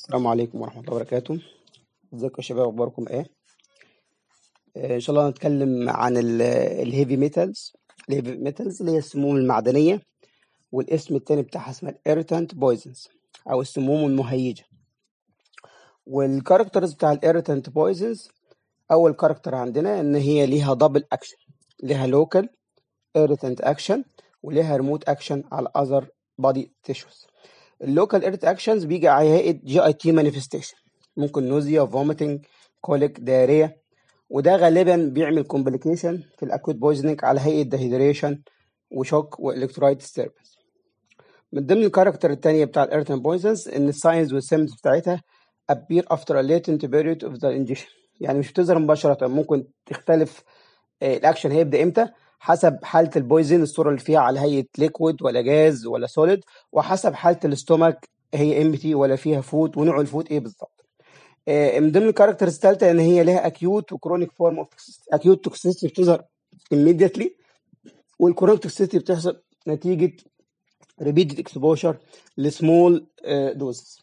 السلام عليكم ورحمة الله وبركاته. ازيكم يا شباب، اخباركم ايه؟ ان شاء الله هنتكلم عن الهيفي ميتالز. الهيفي ميتالز اللي هي السموم المعدنية، والاسم التاني بتاعها اسمها الاريتانت بويزنز او السموم المهيجة. والكاركترز بتاع الاريتانت بويزنز، اول كاركتر عندنا ان هي ليها دبل اكشن، ليها لوكال irritant اكشن وليها ريموت اكشن على اذر بادي تيشوز. اللوكال irritant اكشنز بيجي على هيئة GIT مانيفستيشن، ممكن نوزيا، فوميتنج، كوليك، دايريا، وده غالبا بيعمل كومبليكيشن في الاكوت بويزنينج على هيئه دهيدريشن وشوك والكترولايت ديستربنس. من ضمن الكاركتر الثانيه بتاع الارتن بويزنز ان الساينز والسيمتومز بتاعتها appear after a latent period of the injection، يعني مش بتظهر مباشره، ممكن تختلف الاكشن هيبدا امتى حسب حاله البويزن، الصوره اللي فيها على هيئه ليكويد ولا جاز ولا سوليد، وحسب حاله الاستومك هي امتي ولا فيها فود، ونوع الفود ايه بالظبط. من ضمن الكاركترز الثالثه ان هي لها اكيوت وكرونيك فورم اوف توكسيستي. اكيوت توكسيستي بتظهر immediately، والكرونيك توكسيستي بتحصل نتيجه ريبيتد اكسبوجر لسمول دوزز.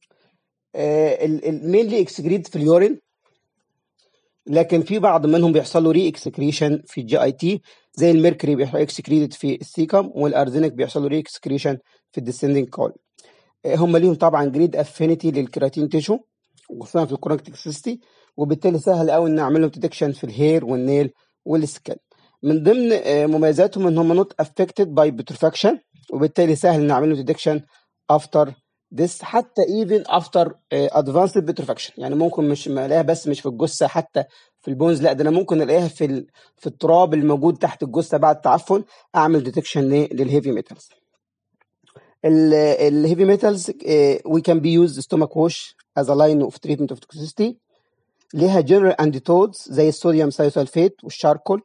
المينلي اكسكريت في اليورين، لكن في بعض منهم بيحصل له ري اكسكريشن في الجي اي تي، زي الميركوري بيحصل اكسكريتد في السيكم، والارزينيك بيحصل له ري اكسكريشن في الديسندنج كول. هم ليهم طبعا جريد افينيتي للكيراتين تيشو، وخصوصا في الكرونيك توكسيستي، وبالتالي سهل قوي ان نعمل لهم ديتكشن في الهير والنيل والسكن. من ضمن مميزاتهم ان هم نوت افكتد باي بترفكشن، وبالتالي سهل نعمل لهم ديتكشن افتر this، حتى even after advanced petrifaction. يعني ممكن مش الاقيها بس مش في الجثه، حتى في البونز، لا ده انا ممكن الاقيها في التراب الموجود تحت الجثه بعد التعفن، اعمل ديتكشن للهيفي ميتالز. الهيفي ميتالز we can be used stomach wash as a line of treatment of toxicity. ليها general antidotes زي الصوديوم ثايوسلفيت والشاركول،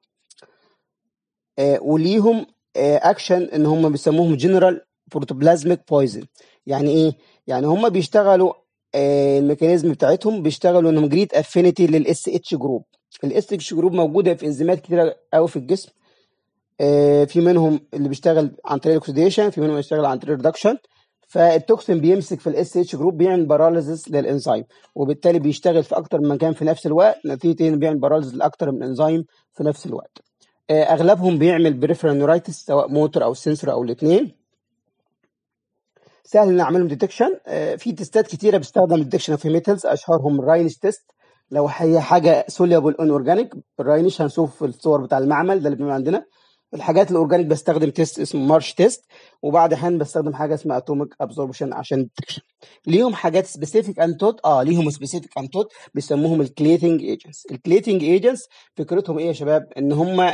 وليهم اكشن ان هم بيسموهم general protoplasmic poison. يعني ايه؟ يعني هم بيشتغلوا الميكانيزم بتاعتهم بيشتغلوا انهم جريد افينيتي للاس اتش جروب. الاس اتش جروب موجوده في انزيمات كتيره قوي في الجسم، في منهم اللي بيشتغل عن طريق الاكسيديشن، في منهم اللي بيشتغل عن طريق الريدكشن. فالتوكسين بيمسك في الاس اتش جروب، بيعمل باراليزس للانزيم، وبالتالي بيشتغل في اكتر من مكان في نفس الوقت، نتيجه انه بيعمل باراليزس لاكتر من انزيم في نفس الوقت. اغلبهم بيعمل بريفرال نورايتس، سواء موتور او سنسور او الاثنين. سهل نعملهم ديتكشن. في تيستات كتيره بتستخدم ديتكشن اوف ميتالز، اشهرهم الراينش تيست. لو هي حاجه سوليبل ان اورجانيك، الراينش هنشوف في الصور بتاع المعمل ده اللي بيبقى عندنا. الحاجات الاورجانيك بستخدم تيست اسمه مارش تيست، وبعد احيان بستخدم حاجه اسمها اتوميك ابزوربشن عشان ديتكشن. ليهم حاجات سبيسيفيك انتوت، ليهم سبيسيفيك انتوت بيسموهم الكليتنج ايجنتس. الكليتنج ايجنتس فكرتهم ايه يا شباب؟ ان هم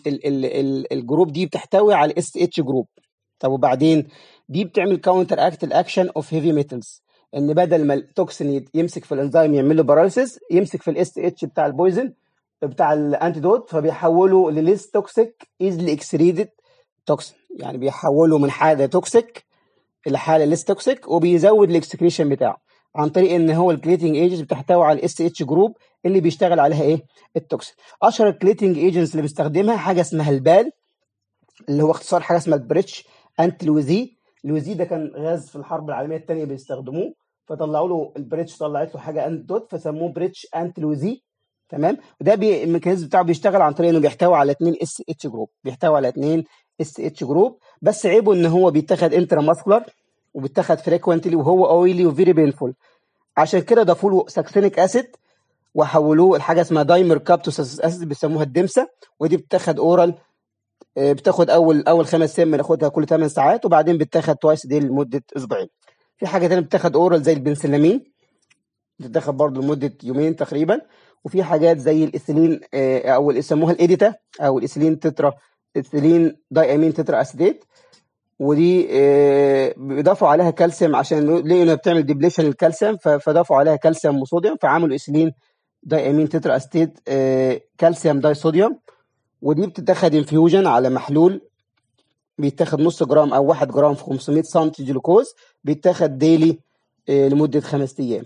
الجروب دي بتحتوي على الاس اتش جروب. طب وبعدين دي بتعمل كاونتر اكت الاكشن اوف هيفي ميتالز، ان بدل ما التوكسين يمسك في الانزيم يعمل له باراليسيس، يمسك في الاس اتش بتاع البويزن بتاع الانتيدوت، فبيحوله لليس توكسيك ايزلي اكسريدد توكسين. يعني بيحوله من حاله توكسيك الى حاله ليس توكسيك، وبيزود الاكسكريشن بتاعه عن طريق ان هو الكليتنج ايجنتس بتحتوي على الاس اتش جروب اللي بيشتغل عليها ايه؟ التوكسين. اشهر الكليتنج ايجنتس اللي بيستخدمها حاجه اسمها البال، اللي هو اختصار حاجه اسمها البريتش انت لوزي. لوزي ده كان غاز في الحرب العالميه الثانيه بيستخدموه، فطلعوا له البريتش، طلعت له حاجه انت دوت، فسموه بريتش انت لوزي. تمام. وده الميكانيزم بتاعه بيشتغل عن طريق انه بيحتوي على 2 اس اتش جروب، بيحتوي على 2 اس اتش جروب، بس عيبه ان هو بيتاخد انترا ماسكولار وبيتاخد فريكوينتلي، وهو اويلي وفيري بينفول. عشان كده ضافوا له ساكسينيك اسيد وحولوه لحاجه اسمها دايمر كابتوسيس اسيد بيسموها الدمسه، ودي بتاخد اورال، بتاخد اول 5 ايام بناخدها كل 8 ساعات، وبعدين بتاخد توايس دي لمده اسبوعين. في حاجه ثانيه بتاخد اورال زي البنسلامين، بتاخد برضه لمده يومين تقريبا. وفي حاجات زي الايثيلين، او اللي يسموها الايديتا، او الايثيلين تترا، ايثيلين داي امين تترا اسيديت، ودي بيضافوا عليها كالسيوم عشان لقوا انها بتعمل ديبليشن للكالسيوم، فضافوا عليها كالسيوم وصوديوم، فعملوا ايثيلين داي امين تترا اسيتيت كالسيوم داي صوديوم. ودي بتتاخد انفيوجن على محلول، بيتاخد نص جرام او 1 جرام في 500 سم جلوكوز، بيتاخد ديلي لمده 5 ايام.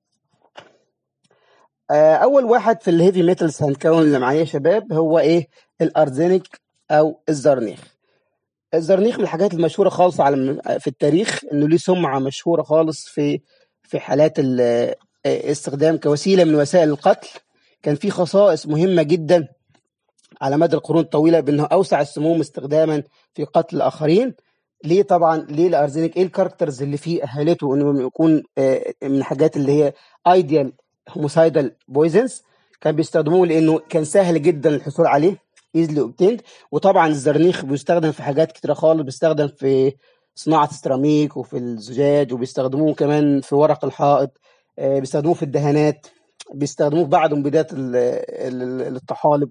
اول واحد في الهيفي ميتالز هنكون اللي معايا يا شباب هو ايه؟ الارزينيك او الزرنيخ. الزرنيخ من الحاجات المشهوره خالص في التاريخ، انه ليه سمعه مشهوره خالص في في حالات استخدام كوسيله من وسائل القتل، كان في خصائص مهمه جدا على مدى القرون الطويله بانه اوسع السموم استخداما في قتل الاخرين. ليه؟ طبعا ليه الارزينيك؟ ايه الكاركترز اللي فيه اهلته انه يكون من الحاجات اللي هي ايديال هوموسايدال بويزنز؟ كان بيستخدموه لانه كان سهل جدا الحصول عليه، ايزلي اوبتيند. وطبعا الزرنيخ بيستخدم في حاجات كتيره خالص، بيستخدم في صناعه السيراميك وفي الزجاج، وبيستخدموه كمان في ورق الحائط، بيستخدموه في الدهانات، بيستخدموه في بعض مبيدات الطحالب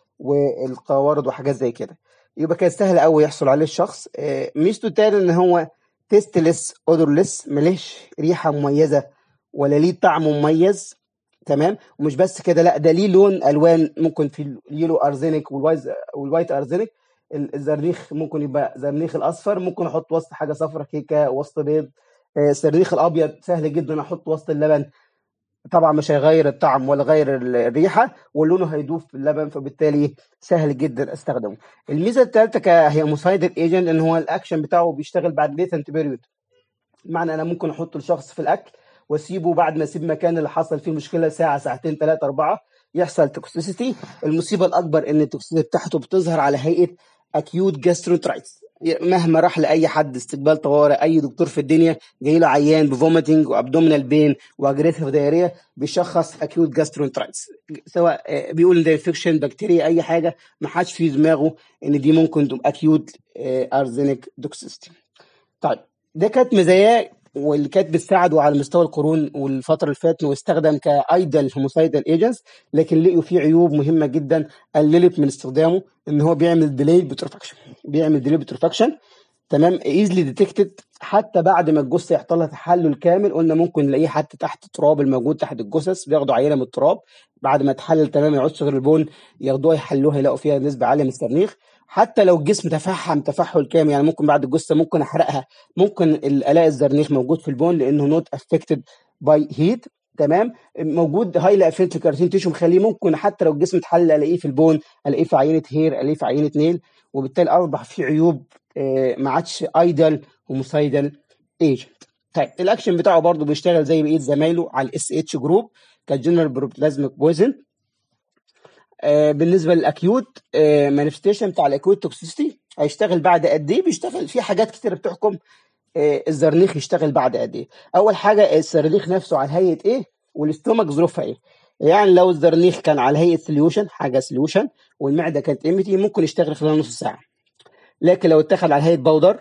والقوارض وحاجات زي كده. يبقى كان سهل قوي يحصل عليه الشخص. ميزته تاني ان هو تيستلس اودورلس، ملهش ريحه مميزه ولا ليه طعم مميز. تمام. ومش بس كده، لا ده ليه لون الوان، ممكن في اليلو ارزينيك والوايت ارزينيك. الزرنيخ ممكن يبقى زرنيخ الاصفر، ممكن احط وسط حاجه صفرا، كيكه وسط بيض. الزرنيخ الابيض سهل جدا احط وسط اللبن، طبعا مش هيغير الطعم ولا غير الريحه، ولونه هيدوب في اللبن، فبالتالي سهل جدا استخدمه. الميزه الثالثه هي موسايدال ايجنت، ان هو الاكشن بتاعه بيشتغل بعد ليتنت بيريود. بمعنى انا ممكن احط الشخص في الاكل واسيبه، بعد ما اسيب مكان اللي حصل فيه مشكله ساعه، ساعتين، 3، 4، يحصل توكسيسيتي. المصيبه الاكبر ان التوكسيسيتي بتاعته بتظهر على هيئه اكيوت جاسترونترايتس. مهما راح لاي حد استقبال طوارئ، اي دكتور في الدنيا جاي له عيان بفوميتنج وابدومينال بين واجريسيف دايريه، بيشخص اكيوت جاسترونترايتس، سواء بيقول ان ده انفكشن بكتيريا اي حاجه، ما حدش في دماغه ان دي ممكن تبقى اكيوت ارزينيك توكسيستي. طيب ده كانت مزاياه واللي كانت بتساعده على مستوى القرون والفتره اللي فاتت، واستخدم كايدل هوموسايدال ايجنتس. لكن لقوا فيه عيوب مهمه جدا قللت من استخدامه، ان هو بيعمل ديلي بترفكشن. تمام. ايزلي ديتكتد، حتى بعد ما الجثه يحصل لها تحلل كامل، قلنا ممكن نلاقيه حتى تحت التراب الموجود تحت الجثث، بياخدوا عينه من التراب بعد ما تحلل تمام، ما يعودش غير البون، ياخدوها يحلوها يلاقوا فيها نسبه عاليه من السرنيخ. حتى لو الجسم تفحم تفحل كامل، يعني ممكن بعد الجثه ممكن احرقها، ممكن الاقي الزرنيخ موجود في البون لانه نوت افكتد باي هيت. تمام. موجود هايلي افكتد كارتين تيشو، مخليه ممكن حتى لو الجسم اتحلل الاقيه في البون، الاقيه في عينه هير، الاقيه في عينه نيل. وبالتالي اصبح في عيوب، ما عادش ايدل هوموسايدال ايجنت. طيب الاكشن بتاعه برضه بيشتغل زي بقيه زمايله على الاس اتش جروب كجنرال بروبلازميك بويزن. بالنسبه للاكيوت مانيفستيشن بتاع الاكيوت توكسيستي، هيشتغل بعد قد ايه؟ بيشتغل في حاجات كتير بتحكم الزرنيخ يشتغل بعد قد ايه. اول حاجه الزرنيخ نفسه على هيئه ايه، والاستومك ظروفها ايه. يعني لو الزرنيخ كان على هيئه سوليوشن، حاجه سوليوشن، والمعده كانت امتي، ممكن يشتغل خلال نص ساعه. لكن لو اتخذ على هيئه باودر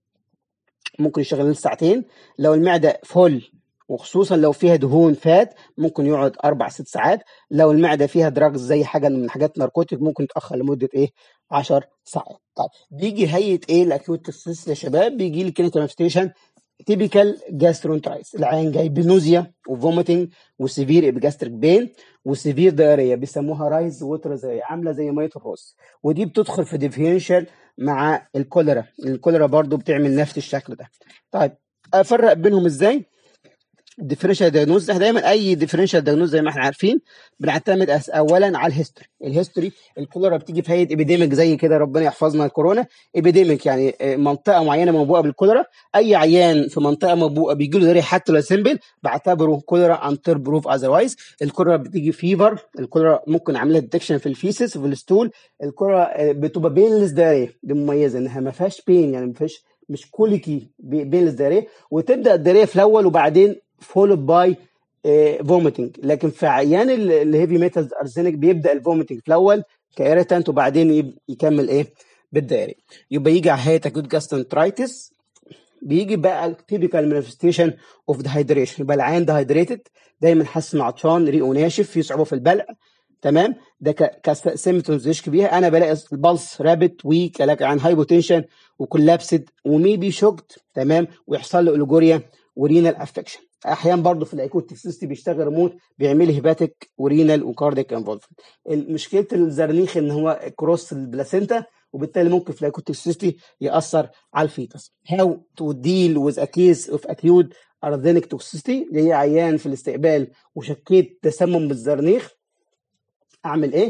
ممكن يشتغل ساعتين. لو المعده فول، وخصوصا لو فيها دهون فات، ممكن يقعد 4-6 ساعات. لو المعده فيها دراجز زي حاجه من حاجات ناركوتيك، ممكن يتاخر لمده 10 ساعات. طيب بيجي هيئه ايه الاكيوت توكسيستي يا شباب؟ بيجي لي كلينيكال مانيفستيشن تيبيكال جاسترونترايتس، العيان جاي بنوزيا وفوميتنج وسيفير ابيجاستريك بين وسيفير دايريا، بيسموها رايز ووتر، زي عامله زي ميه الرز. ودي بتدخل في ديفرنشال مع الكوليرا برضو بتعمل نفس الشكل ده. طيب افرق بينهم ازاي؟ الديفرنشال دايجنوز، احنا دايما اي ديفرنشال دايجنوز زي ما احنا عارفين بنعتمد اولا على الهيستوري. الكوليرا بتيجي في هيئه ايبيديميك زي كده، ربنا يحفظنا الكورونا. ايبيديميك يعني منطقه معينه موبوءه بالكوليرا. اي عيان في منطقه موبوءه بيجي له داري حتى لو سيمبل، بعتبره كوليرا انتر بروف اذروايز. الكوليرا بتيجي فيفر، الكوليرا ممكن اعملها ديتكشن في الفيسس وفي الستول. الكوليرا بتبقى بينلس داريه، دي مميزه انها ما فيهاش بين، يعني ما فيهاش، مش كوليكي، بينلس داريه. وتبدا الداريه في الاول وبعدين فولد باي فوميتنج. لكن في عيان الهيفي ميتالز ارسينيك بيبدا الفوميتنج في الاول كايريتانت، وبعدين يكمل بالدائري. يبقى يجي على هيئه اكيوت جاسترونترايتس. بيجي بقى التيبيكال مانيفستيشن اوف ديهايدريشن، يبقى العيان ديهايدريتد، دايما حاسس انه عطشان، ريقه ناشف، في صعوبه في البلع. تمام. ده كسيمتومز يشكي بيها. انا بلاقي البلس رابت ويك، الاقي عن هايبوتنشن وكولابسد وميبي شوكت. تمام. ويحصل له اوليجوريا ورينال افكشن. احيانا برضه في الاكوت توكسيستي بيشتغل ريموت، بيعمل هيباتيك ورينال وكارديك انفولفمنت. مشكله الزرنيخ ان هو كروس البلاسينتا، وبالتالي ممكن في الاكوت توكسيستي ياثر على الفيتس. هاو تو ديل وذ ا كيس اوف اكيوت ارزينيك توكسيستي، اللي هي عيان في الاستقبال وشكيت تسمم بالزرنيخ، اعمل ايه؟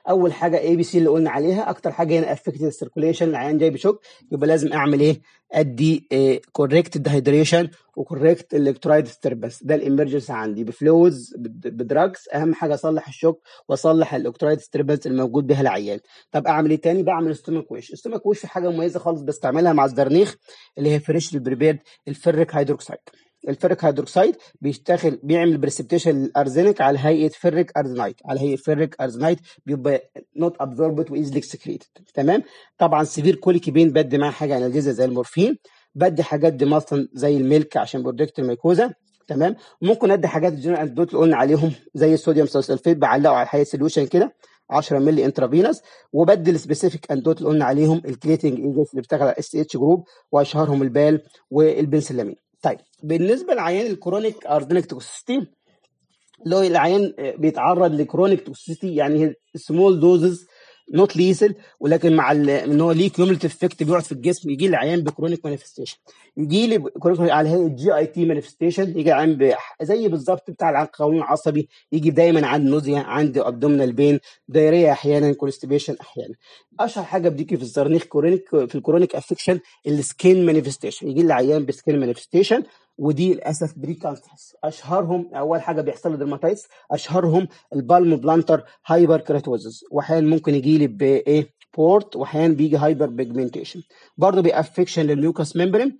اول حاجه اي بي سي اللي قلنا عليها، اكتر حاجه هنا افكتد السيركوليشن، العيان جاي بشوك، يبقى لازم اعمل ايه؟ ادي كوريكت ديهايدريشن وكوريكت الكترولايت ديستربنس، ده الامرجنسي عندي بفلويدز بدراجز، اهم حاجه اصلح الشوك واصلح الكترولايت ديستربنس الموجود بها العيان. طب اعمل ايه تاني؟ بعمل ستومك ويش. ستومك ويش في حاجه مميزه خالص بستعملها مع الزرنيخ، اللي هي فريش بريبيرد الفريك هيدروكسيد. الفريك هيدروكسيد بيشتغل بيعمل بريسبتيشن للارزينيك على هيئه فريك ارزنايت، على هيئه فريك ارزنايت، بيبقى نوت ابزوربد وايزلي اكسكريتد. تمام. طبعا سيفير كوليكي بين بدي معاه حاجه انالجيزا زي المورفين، بدي حاجات دي مثلا زي الميلك عشان بروتكت الميكوزا. تمام. ممكن ادي حاجات الجنرال انتيدوت اللي قلنا عليهم زي الصوديوم سلفيت، بعلقه على حياه سوليوشن كده 10 مللي انترافينوس، وبدي السبيسيفيك انتيدوت اللي قلنا عليهم الكليتنج ايجنتس اللي بتشتغل على اس اتش جروب، واشهرهم البال والبنسلامين. طيب بالنسبه لعيان الكرونيك اردينيك توكسيستي، اللي هو العيان بيتعرض لكرونيك توكسيستي، يعني سمول دوزز نوت ليسل، ولكن مع ان هو ليه كيوميلتيف افكت بيقعد في الجسم، يجي العيان بكرونيك مانيفستيشن، يجي لي كرونيك على هيئه جي اي تي مانيفستيشن، يجي العيان زي بالظبط بتاع القولون العصبي، يجي دايما عندي نوزيا، عندي ابدومينال بين، دايريه احيانا، كونستيبيشن احيانا. اشهر حاجه بتيجي في الزرنيخ كرونيك في الكرونيك افكشن السكين مانيفستيشن، يجي العيان بسكين مانيفستيشن، ودي للاسف بريكانسس. اشهرهم اول حاجه بيحصل له درماتايتس، اشهرهم البالم بلانتر هايبر كيراتوزس، واحيانا ممكن يجي لي بايه بورت، واحيانا بيجي هايبر بيجمنتيشن. برضه بيأفكشن للميوكاس ممبرين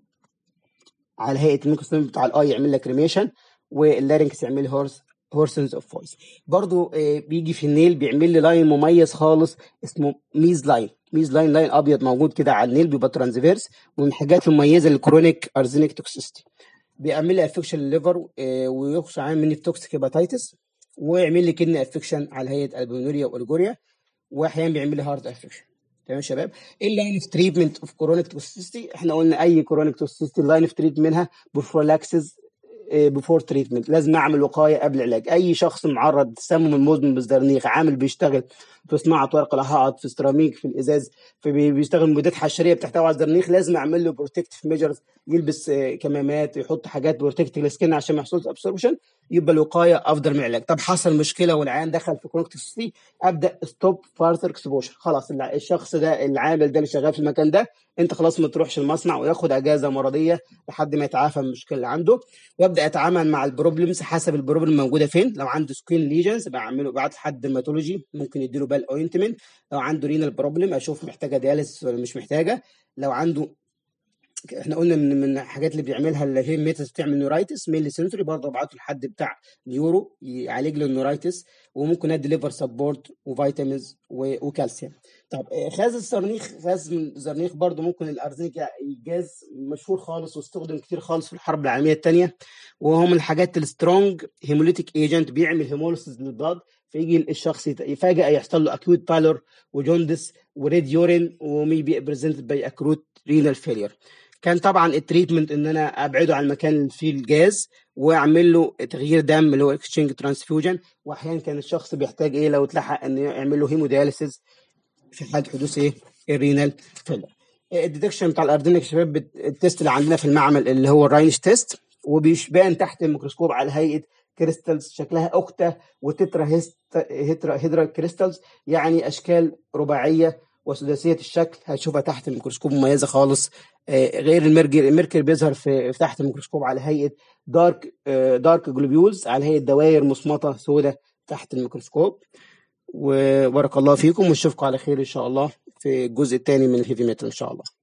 على هيئه الميوكاس ممبرين بتاع الاي، يعمل لك ريميشن، واللارنكس يعمل هورسنز اوف فويس. برضه بيجي في النيل، بيعمل لي لاين مميز خالص اسمه ميز لاين. ميز لاين لاين ابيض موجود كده على النيل، بيبقى ترانزفيرس، ومن الحاجات المميزه للكرونيك ارزينيك توكسيستي. بيعمل لي افكشن للليفر، ويخشى عامل مني توكسيك هيباتيتس، ويعمل لي كدني افكشن على هيئه البونوريا والاورجوريا، واحيانا بيعمل لي هارت افكشن. تمام يا شباب. ايه اللاين اوف تريتمنت اوف كرونيك توكسيستي؟ احنا قلنا اي كرونيك توكسيستي اللاين اوف تريتمنت منها بروفلاكسز بفور تريتمنت، لازم اعمل وقايه قبل العلاج. اي شخص معرض للتسمم المزمن بالزرنيخ، عامل بيشتغل في صناعه ورق الحائط، في السيراميك، في الازاز، بيشتغل مبيدات حشريه بتحتوي على الزرنيخ، لازم اعمل له بروتكتيف ميجرز، يلبس كمامات، يحط حاجات بروتكت السكين عشان ما يحصلش ابسوربشن، يبقى الوقايه افضل من العلاج. طب حصل مشكله والعيان دخل في كرونيك توكسيستي، ابدا ستوب فارثر اكسبوجر. خلاص الشخص ده، العامل ده اللي شغال في المكان ده، انت خلاص ما تروحش المصنع، وياخد اجازه مرضيه لحد ما يتعافى من المشكله اللي عنده، وابدا اتعامل مع البروبلمز حسب البروبلم موجوده فين. لو عنده سكين ليجنز بعمله، بعت لحد ديرماتولوجي ممكن يديله بال اوينتمنت. لو عنده رينال بروبلم اشوف محتاجه دياليسيس ولا مش محتاجه. لو عنده، احنا قلنا من الحاجات اللي بيعملها اللي هي ميتس بتعمل نورايتس ميلي سنسوري، برضه ابعته لحد بتاع نيورو يعالج له النورايتس، وممكن ادي ليفر سبورت وفيتامينز وكالسيوم. طب خاز الزرنيخ، خاز من الزرنيخ برضه ممكن الارزينيك جاز مشهور خالص واستخدم كتير خالص في الحرب العالميه الثانيه، وهو من الحاجات السترونج هيموليتيك ايجنت، بيعمل هيموليسيس للبلاد، فيجي الشخص يفاجئ يحصل له اكيوت بالور وجوندس وريد يورين، وميبي بريزنتد باي اكروت رينال فيلير. كان طبعا التريتمنت ان انا ابعده عن المكان اللي فيه الجاز، واعمل له تغيير دم اللي هو اكسشينج ترانسفيوجن، واحيانا كان الشخص بيحتاج ايه لو اتلحق ان يعمل له هيمودياليسيس في حاله حدوث ايه الرينال فيلر. الديتكشن بتاع الاردينيك شباب، التيست اللي عندنا في المعمل اللي هو الراينش تيست، وبيبان تحت الميكروسكوب على هيئه كريستالز شكلها اوكتا وتترا هيدرا كريستالز، يعني اشكال رباعيه وسداسيه الشكل، هتشوفها تحت الميكروسكوب مميزه خالص. غير الميركوري بيظهر في تحت الميكروسكوب على هيئه دارك جلوبيولز، على هيئه دوائر مصمطه سوداء تحت الميكروسكوب. وبارك الله فيكم، ونشوفكم على خير ان شاء الله في الجزء الثاني من الهيفي ميتال ان شاء الله.